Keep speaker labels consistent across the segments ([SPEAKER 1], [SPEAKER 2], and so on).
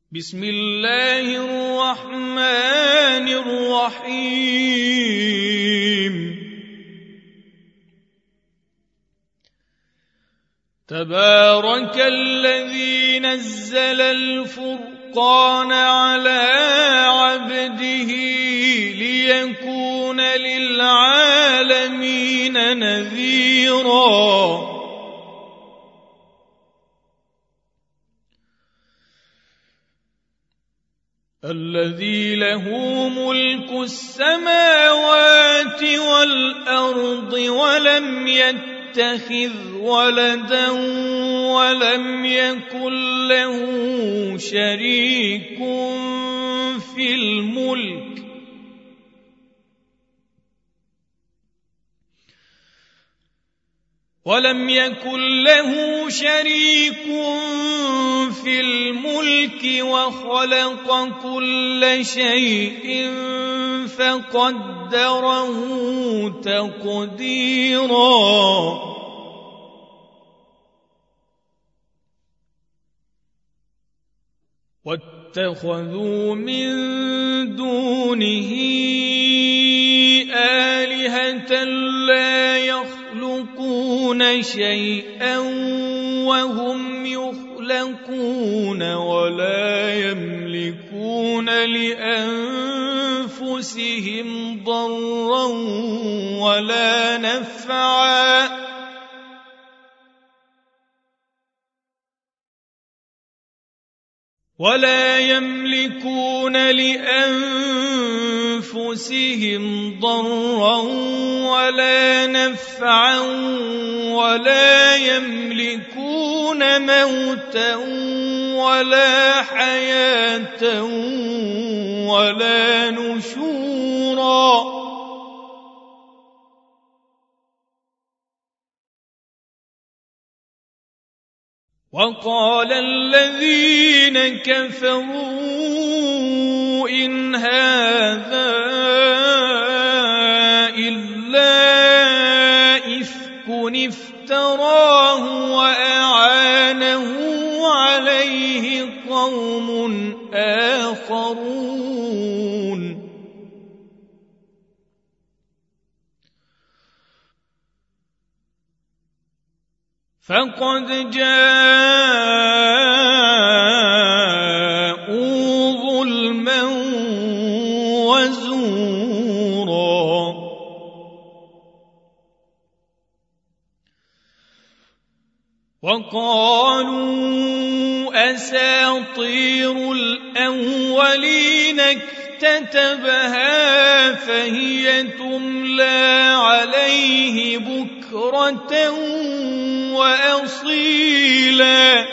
[SPEAKER 1] بسم الله الرحمن الرحيم تبارك الذي نزل الفرقان على عبده ليكون للعالمين نذيرا الذي له ملك السماوات والأرض ولم يتخذ ولدا ولم يكن له شريك في الملك وخلق كل شيء فقدره تقديرا واتخذوا من دونه آلهة لا يخلقون شيئا وهم يخلقون ولا يملكون لأنفسهم ضرا ولا نفعا ولا يملكون موتا ولا حياة ولا نشورا وقال الذين كفروا إن هذا إلا إفك افتراه وأعانه عليه قوم آخرون فقد جاءوا ظلما وزورا وقالوا أساطير الأولين اكتتبها فهي تملى عليه بكرة وأصيلا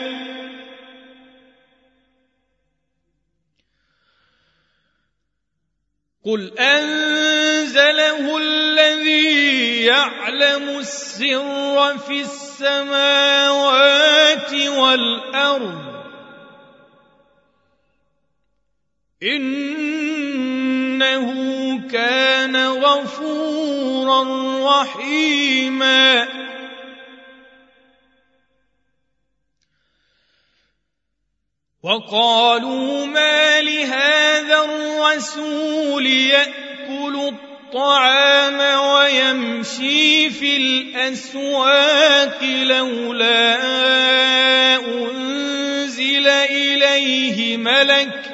[SPEAKER 1] قل أنزله الذي يعلم السر في السماوات والأرض إنه كان غفورا رحيما وقالوا ما لهذا الرسول يأكل الطعام ويمشي في الأسواق لولا أنزل إليه ملك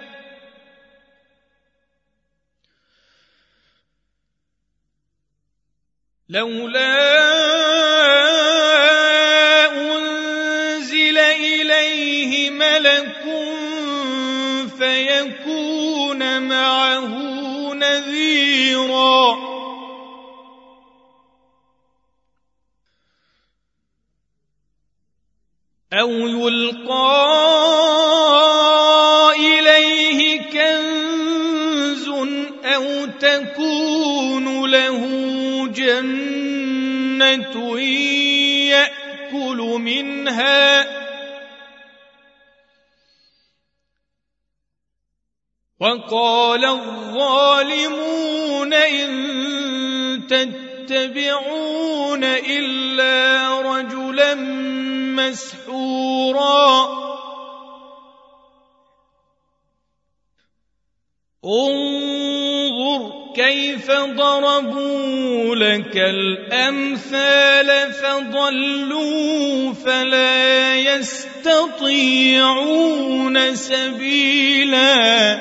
[SPEAKER 1] فيكون معه نذيرا أو يلقى إليه كنز أو تكون له جنة يأكل منها وقال الظالمون إن تتبعون إلا رجلا مسحورا انظر كيف ضربوا لك الأمثال فضلوا فلا يستطيعون سبيلا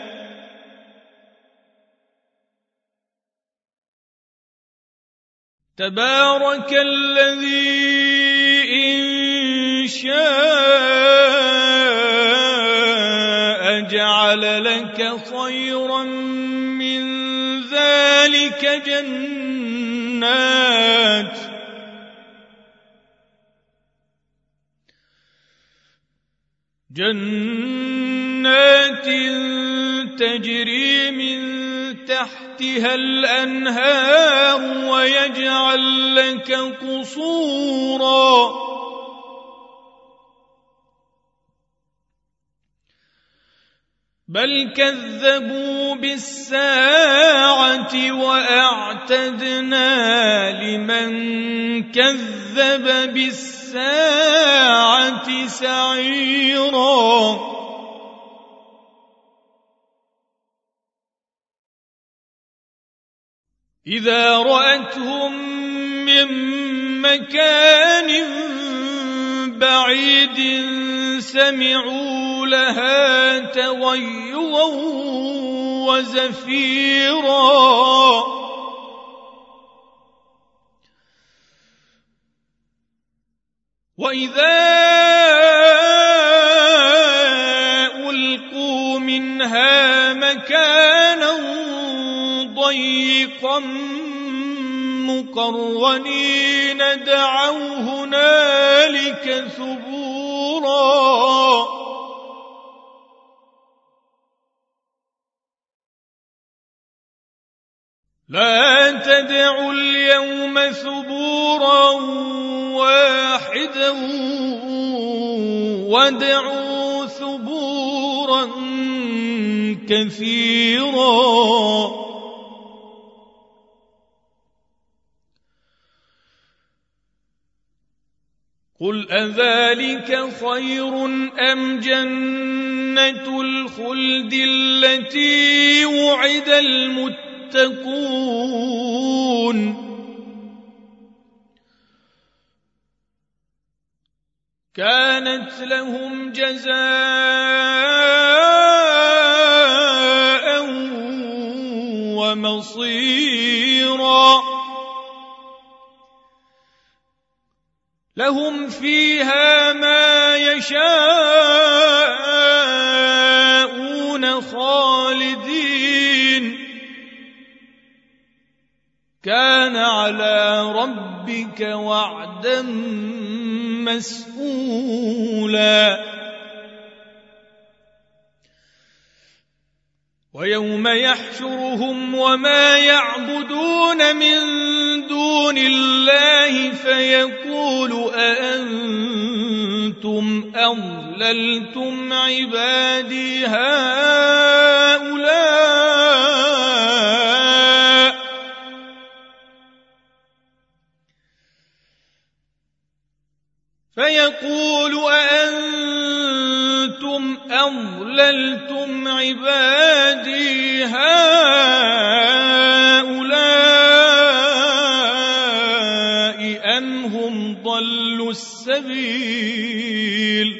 [SPEAKER 1] تبارك الذي إن شاء جعل لك خيرا من ذلك جنات تجري من تحتها الأنهار ويجعل لك قصورا بل كذبوا بالساعة وأعتدنا لمن كذب بالساعة سعيرا إذا رأتهم من مكان بعيد سمعوا لها تغيظا وزفيرا وإذا ألقوا منها مكانا ضيقا مقرنين دعوا هنالك ثبورا لا تدعوا اليوم ثبورا واحدا وادعوا ثبورا كثيرا قل أذلك خير أم جنة الخلد التي وعد المتقون كانت لهم جزاء ومصيرا لهم فيها ما يشاءون خالدين كان على ربك وعدا مسئولا ويوم يحشرهم وما يعبدون من دون الله فيقول أأنتم أضللتم عبادي هؤلاء فيقول أأنتم أضللتم عبادي هؤلاء أم هم ضلوا السبيل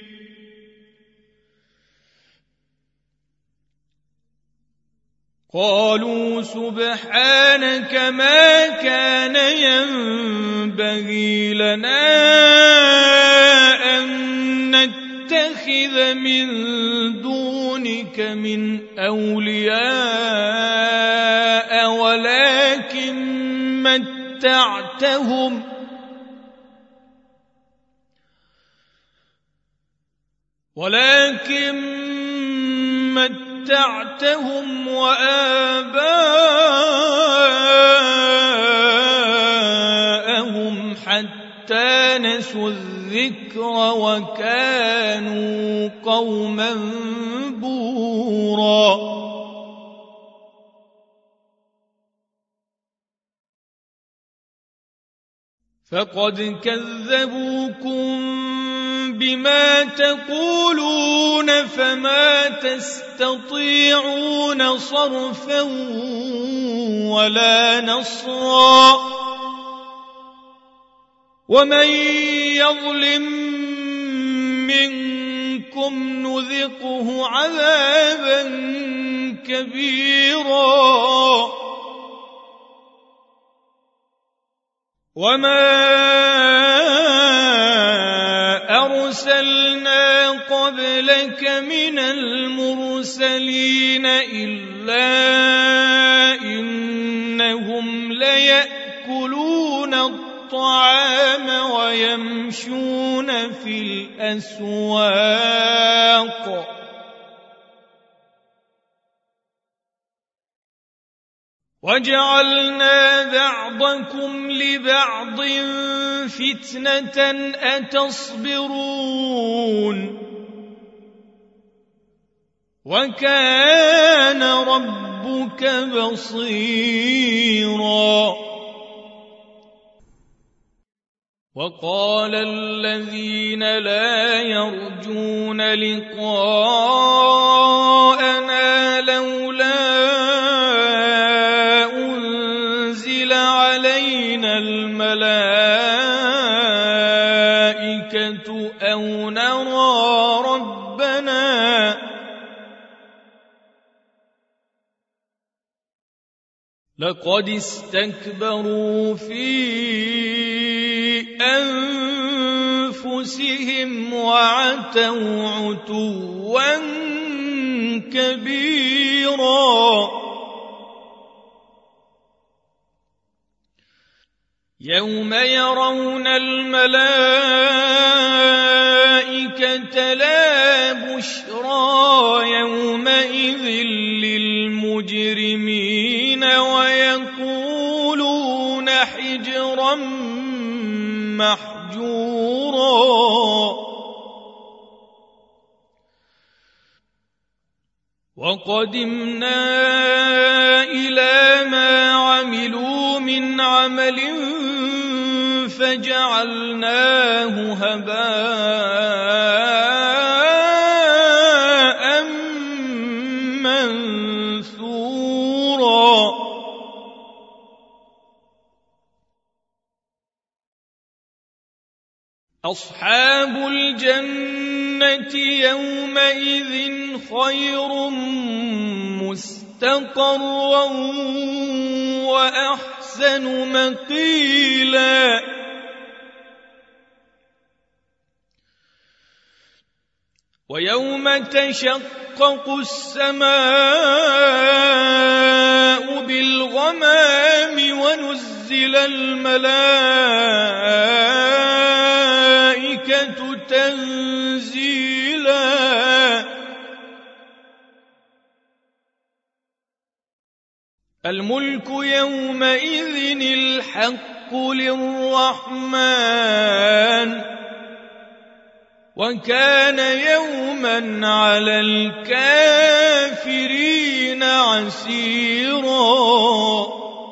[SPEAKER 1] قالوا سبحانك ما كان ينبغي لنا أن نتخذ من دونك من أولياء ولكن متعتهم وآباءهم حتى نسوا الذكر وكانوا قوما بورا فقد كذبوكم بما تقولون فما تستطيعون صرفا ولا نصرا ومن يظلم منكم نذقه عذابا كبيرا وما أرسلنا قبلك من المرسلين إلا إنهم ليأكلون الطعام ويمشون في الأسواق وجعلنا بعضكم لبعض فتنة أتصبرون وكان ربك بصيرا وقال الذين لا يرجون لقاءنا لولا أنزل علينا الملائكة أو نرى ربنا لقد استكبروا في أنفسهم وعتوا عتوا كبيرا يوم يرون الملائكة لا بشرى يومئذ للمجرمين ويقولون حجرا محجورا وقدمنا إلى ما عملوا من عمل فجعلناه هباء منثورا أصحاب الجنة يومئذ خير مستقرا وأحسن مقيلا ويوم تشقق السماء بالغمام ونزل الملائكة تنزيلا الملك يومئذ الحق للرحمن وكان يوما على الكافرين عسيرا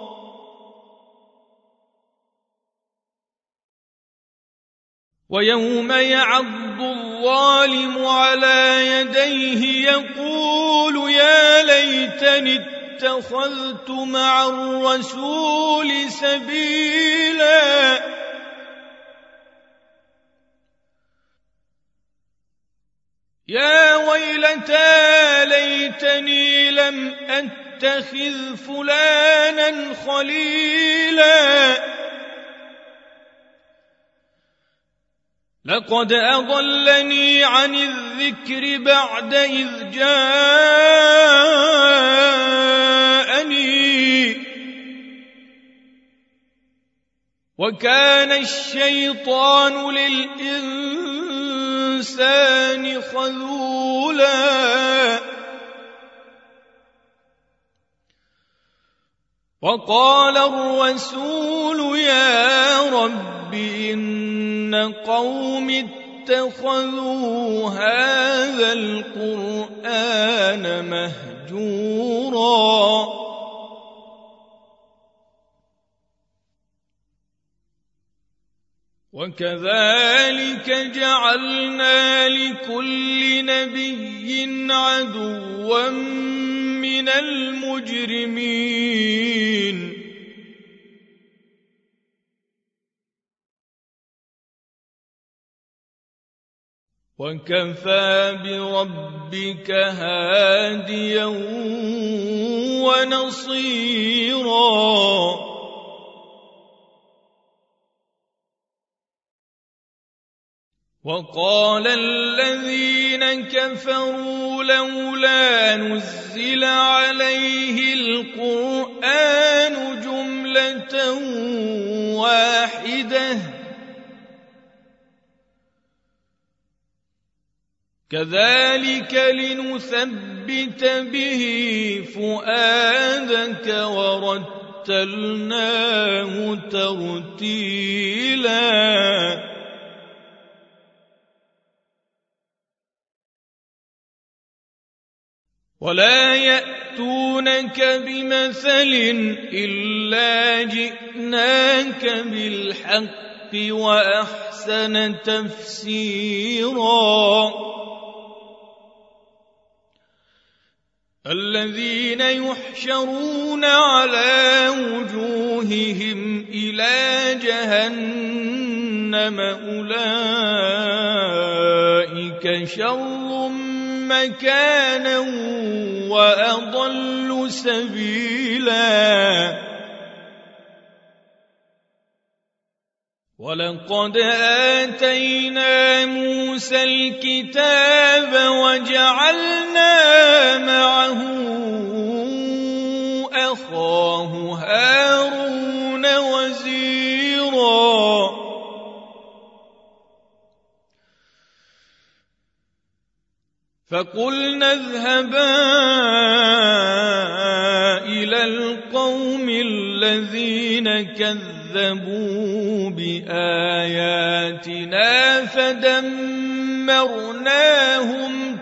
[SPEAKER 1] ويوم يعض الظالم على يديه يقول يا ليتني اتخذت مع الرسول سبيلا يا ويلتى ليتني لم أتخذ فلانا خليلا لقد أضلني عن الذكر بعد إذ جاءني وكان الشيطان للإنسان خذولا وقال الرسول يا رب إن قوم اتخذوا هذا القرآن مهجورا وكذلك جعلنا لكل نبي عدوا من المجرمين وكفى بربك هاديا ونصيرا وقال الذين كفروا لولا نزل عليه القرآن جملة واحدة كذلك لنثبت به فؤادك ورتلناه ترتيلا ولا يأتونك بمثل إلا جئناك بالحق وأحسن تفسيرا الذين يحشرون على وجوههم إلى جهنم أولئك شر مكانا وأضل سبيلا ولقد آتينا موسى الكتاب وجعلنا معه أخاه هارون وزيرا فقلنا اذهبا إلى القوم الذين كذبوا بآياتنا فدمرناهم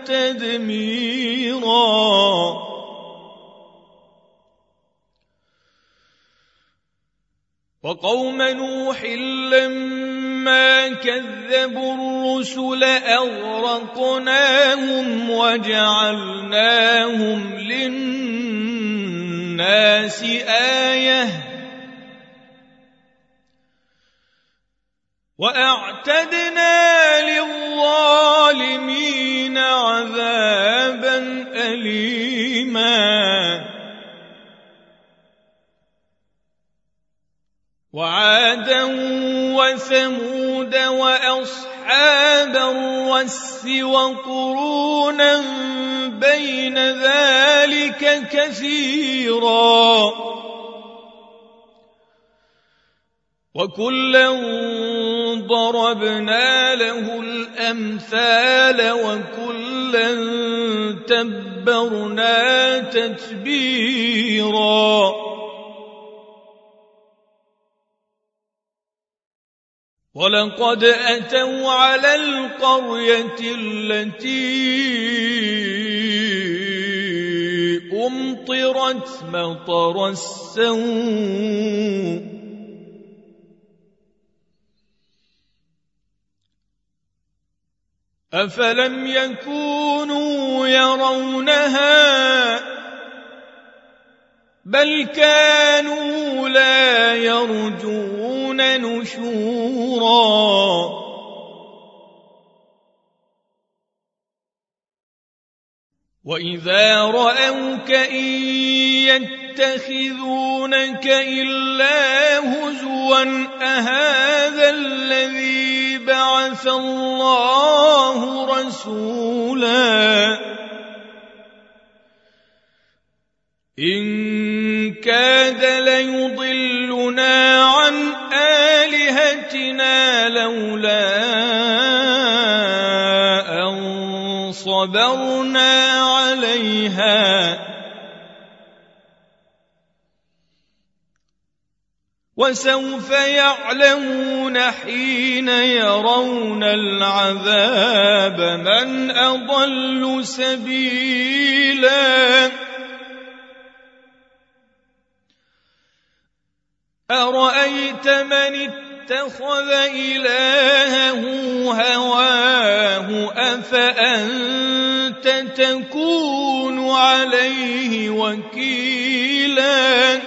[SPEAKER 1] تدميرا وقوم نوح لما كذبوا الرسل أغرقناهم وجعلناهم للناس آية وأعتدنا للظالمين عذابا أليما وعادا وثمود وأصحاب الرس وقرونا بين ذلك كثيرا وكلا ضربنا له الأمثال وكلا تبرنا تتبيرا ولقد أتوا على القرية التي أمطرت مطر السوء أفلم يكونوا يرونها بل كانوا لا يرجون نشورا وإذا رأوك إن يتخذونك إلا هزوا أهذا الذي بعث الله رسولا إن كاد ليضلنا عن آلهتنا لولا أن صبرنا عليها وسوف يعلمون حين يرون العذاب من أضل سبيلا أرأيت من اتخذ إلهه هواه أفأنت تكون عليه وكيلا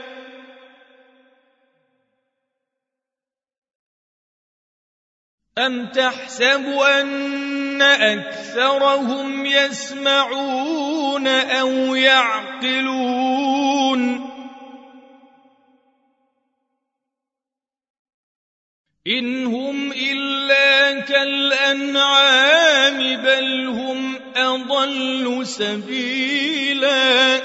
[SPEAKER 1] أم تحسب أن أكثرهم يسمعون أو يعقلون إن هم إلا كالأنعام بل هم أضل سبيلا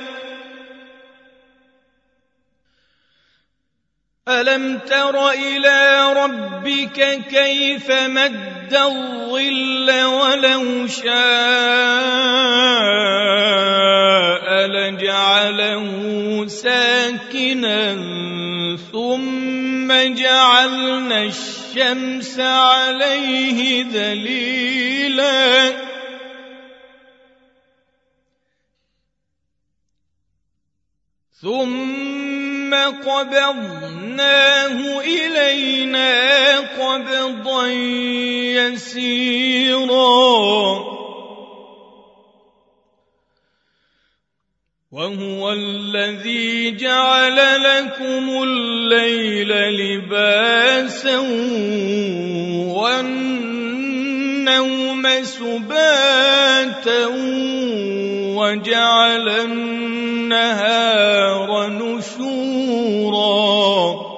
[SPEAKER 1] ألم تر إلى ربك كيف مد الظل ولو شاء لجعله ساكنا ثم جعلنا الشمس عليه دليلا ثم قبضناه إلينا قبضا يسيرا وهو الذي جعل لكم الليل لباسا والنوم سباتا وجعل النهار نشورا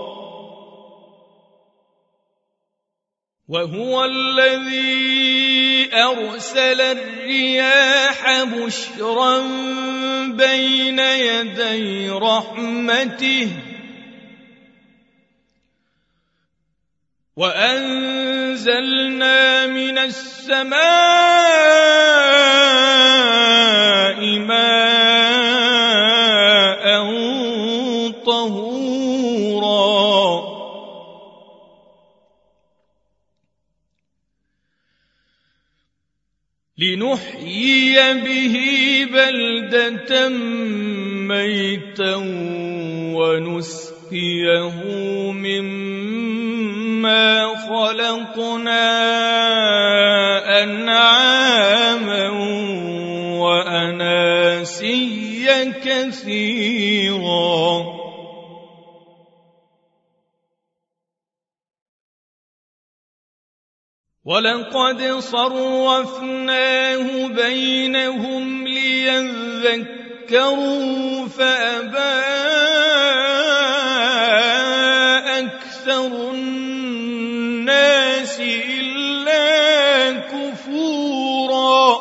[SPEAKER 1] وهو الذي أرسل الرياح بشرا بين يدي رحمته وأنزلنا من السماء ماء طهورا لنحيي به بلدة ميتا ونسقيه مما خلقنا أنعاما وأناسيا كثيرا ولقد صرفناه بينهم ليذكروا فأبى أكثر الناس إلا كفورا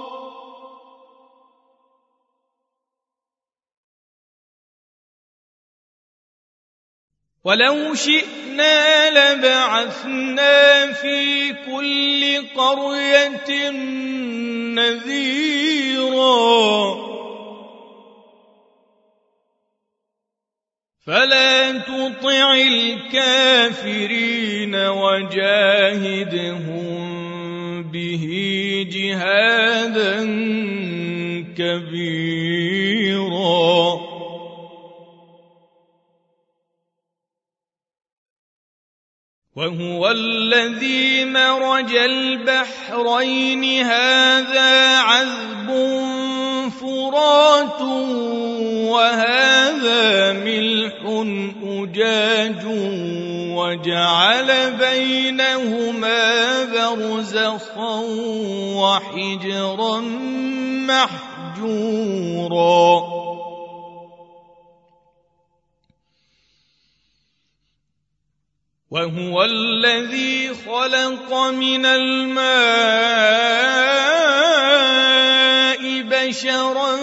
[SPEAKER 1] ولو شئنا لبعثنا في كل قرية نذيرا فلا تطع الكافرين وجاهدهم به جهادا كبيرا وهو الذي مرج البحرين هذا عذب فرات وهذا ملح أجاج وجعل بينهما برزخا وحجرا محجورا وهو الذي خلق من الماء بشرا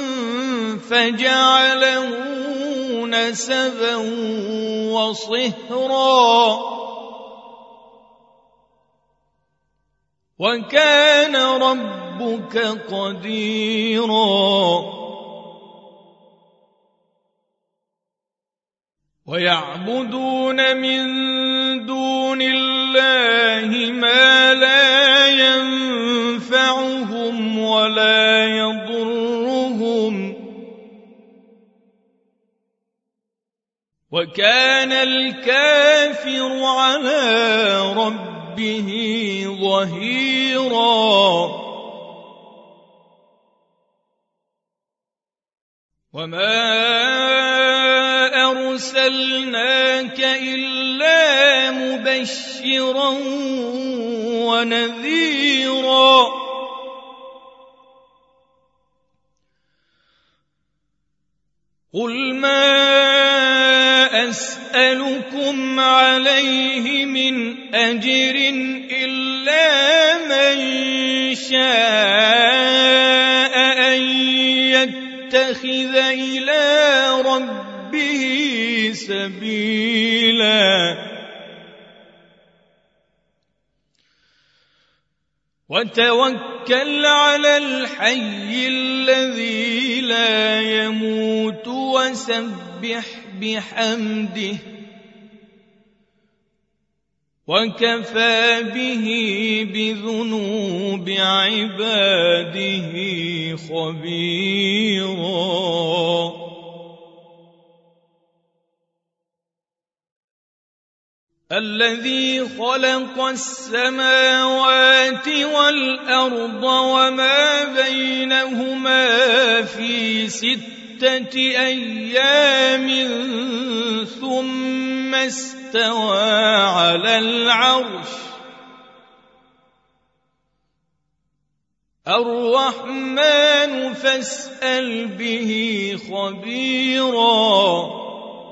[SPEAKER 1] فجعله نسبا وصهرا وكان ربك قديرا ويعبدون من دون الله ما لا ينفعهم ولا يضرهم وكان الكافر على ربه ظهيرا وما أرسلناك إلا مبشرا ونذيرا قل ما أسألكم عليه من أجر إلا من شاء أن يتخذ إلى ربه سبيلا وتوكل على الحي الذي لا يموت وسبح بحمده وكفى به بذنوب عباده خبيرا الذي خلق السماوات والأرض وما بينهما في 6 أيام ثم استوى على العرش الرحمن فاسأل به خبيرا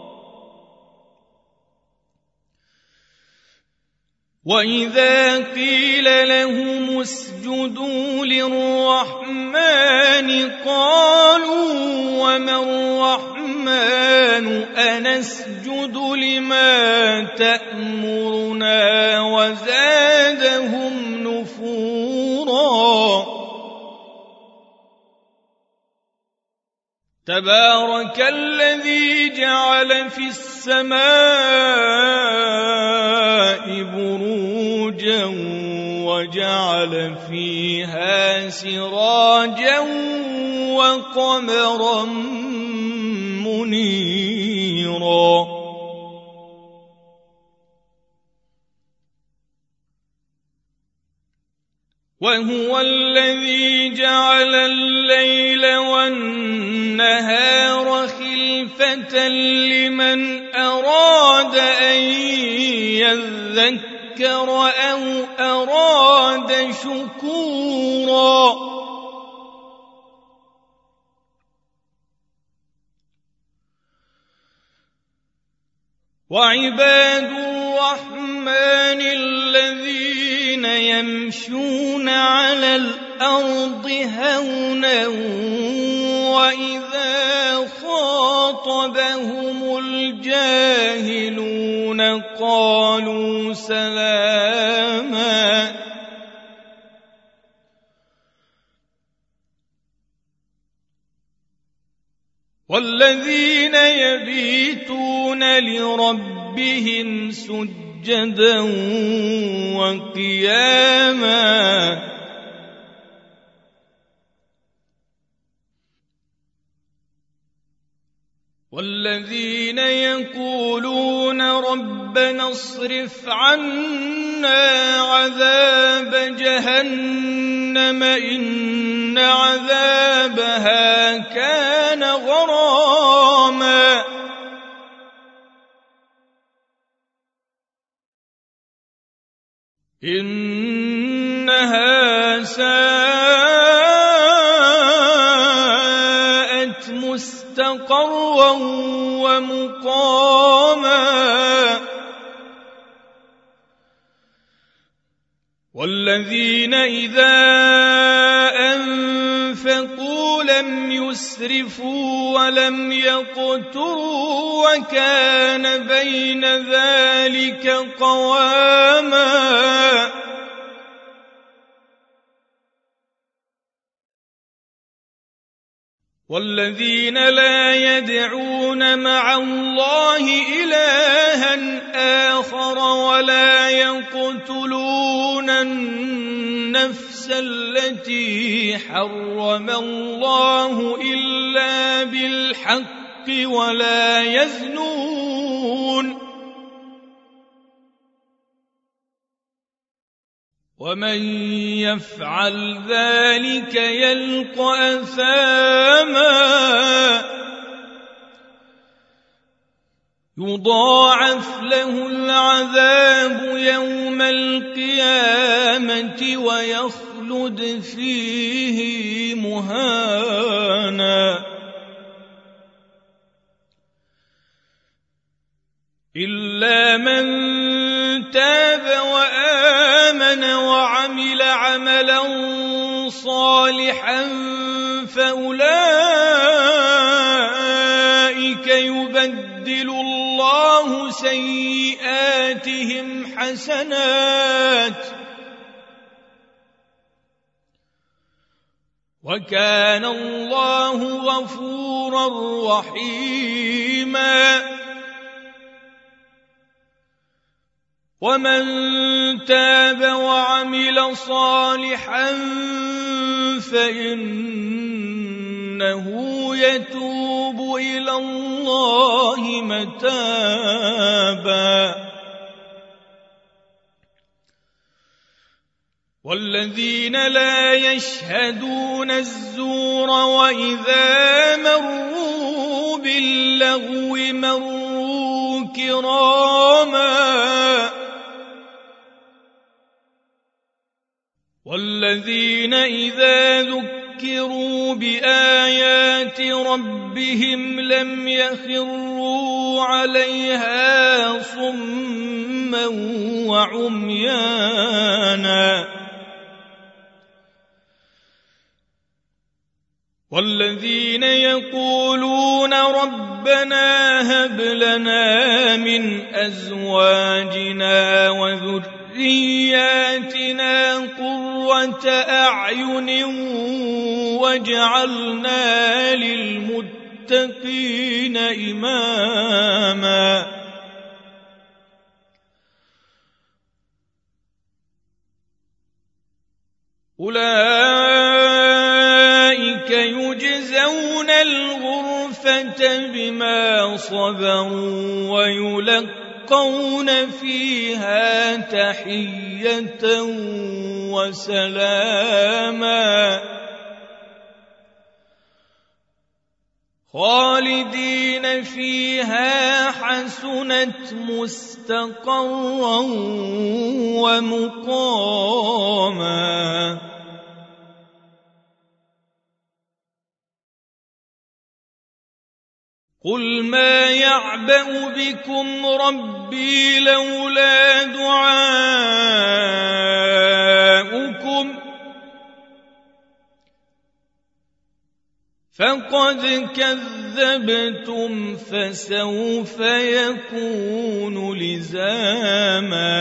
[SPEAKER 1] وإذا قيل لهم اسجدوا للرحمن قالوا وما الرحمن أنسجد لما تأمرنا وزادهم نفورا تبارك الذي جعل في السماء بروجا وجعل فيها سراجا وقمرا منيرا وهو الذي جعل الليل والنهار خلفة لمن أراد أن يذكر أو أراد شكورا وعباد الرحمن الذين يمشون على الأرض هونا وإذا خاطبهم الجاهلون قالوا سلاما والذين يبيتون لربهم سجدا وقياما والذين يقولون ربنا اصرف عنا عذاب جهنم إن عذابها كان غراما إنها ساءت مستقرا ومقاما والذين إذا أنفقوا لم يسرفوا ولم يقتروا وكان بين ذلك قواما والذين لا يدعون مع الله إلها آخر ولا يقتلون النفس التي حرم الله إلا بالحق ولا يزنون ومن يفعل ذلك يلقى أثاما يضاعف له العذاب يوم القيامة ويخلد فيه مهانا إلا من تاب وآمن وعمل عملا صالحا فأولئك يبدل الله سيئاتهم حسنات وكان الله غفورا رحيما ومن تاب وعمل صالحا فإنه يتوب إلى الله متابا والذين لا يشهدون الزور وإذا مروا باللغو مروا كراما والذين إذا ذكروا بآيات ربهم لم يخروا عليها صما وعميانا والذين يقولون ربنا هب لنا من أزواجنا وذرياتنا قرة أعين واجعلنا للمتقين إماما أولئك يجزون الغرفة بما صبروا ويلقون فيها تحية وسلاما خالدين فيها حسنت مستقرا ومقاما قل ما يعبأ بكم ربي لولا دعاؤكم فقد كذبتم فسوف يكون لزاما